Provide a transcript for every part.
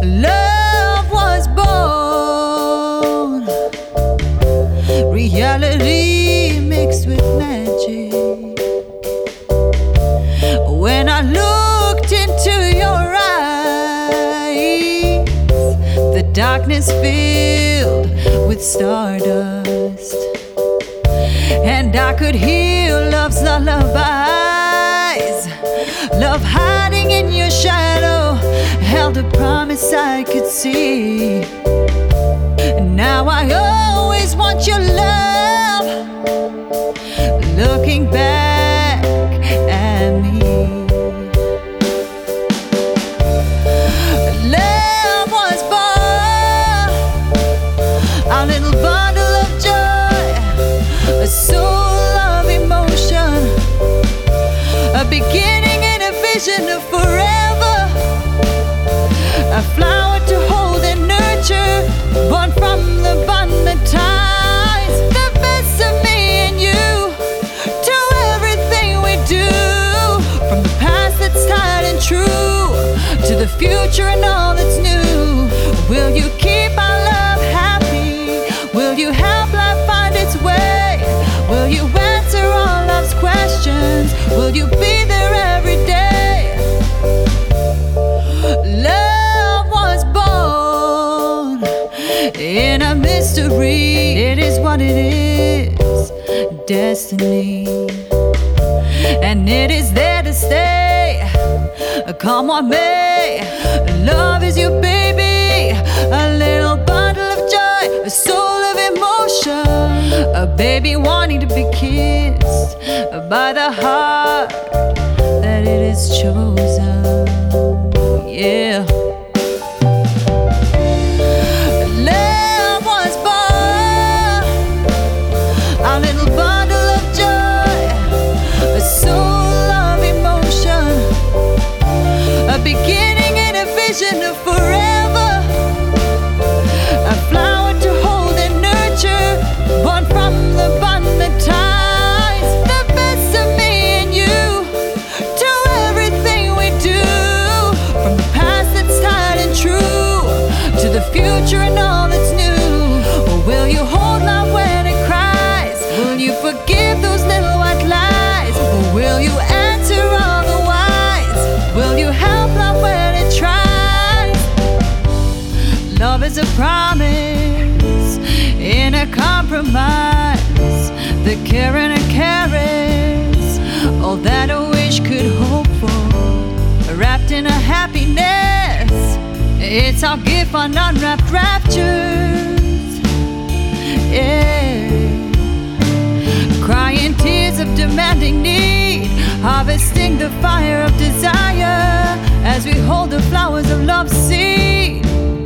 Love was born, reality mixed with magic. When I looked into your eyes, the darkness filled with stardust, and I could hear love's lullabies. Love hiding in your shadow held a promise I could see. Now I always want your love, looking back at me. Love was born, a little bundle of joy, a soul of emotion, a beginning and a vision of forever, a flower to hold and nurture, born from the bond that ties the best of me and you to everything we do, from the past that's tied and true to the future and all that's new. Will you keep our love happy? Will you help life find its way? Will you answer all love's questions? Will you be there every day? Love was born in a mystery. It is what it is, destiny, and it is there to stay. Come on, may. Love is you, baby. A little bundle of joy, a soul of emotion, a baby wanting to be kissed by the heart that it is chosen. Yeah. Love was born, a little bundle of joy, a soul of emotion, a beginning and a vision of forever, a flower to hold and nurture, born from the bond that ties the best of me and you to everything we do, from the past that's tied and true to the future and all that's new. Will you hold love when it cries? Will you forgive those little white lies? Will you answer all the whys? Will you help love when it tries? Love is a promise in a compromise, the care and a caress, all that a wish could hope for, wrapped in a happiness. It's our gift on unwrapped raptures. Yeah. Crying tears of demanding need, harvesting the fire of desire as we hold the flowers of love's seed.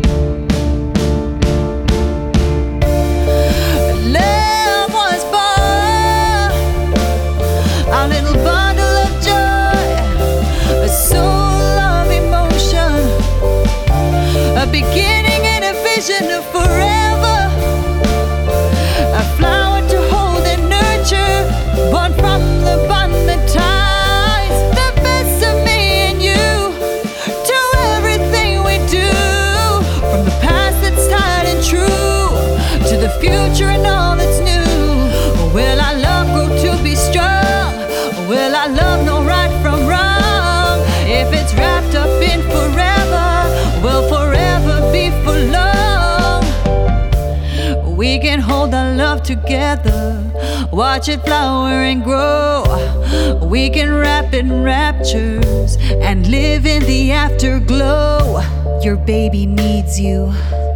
Love was born, a little bundle of joy, a soul of emotion, a beginning and a vision of forever, a flower to hold and nurture, born from the bond that ties the best of me and you to everything we do, from the past that's tied and true to the future and all that's new. Will our love grow to be strong? Will our love know right from wrong? If it's wrapped up in forever, will forever be for long? We can hold our love together, watch it flower and grow. We can wrap in raptures and live in the afterglow. Your baby needs you.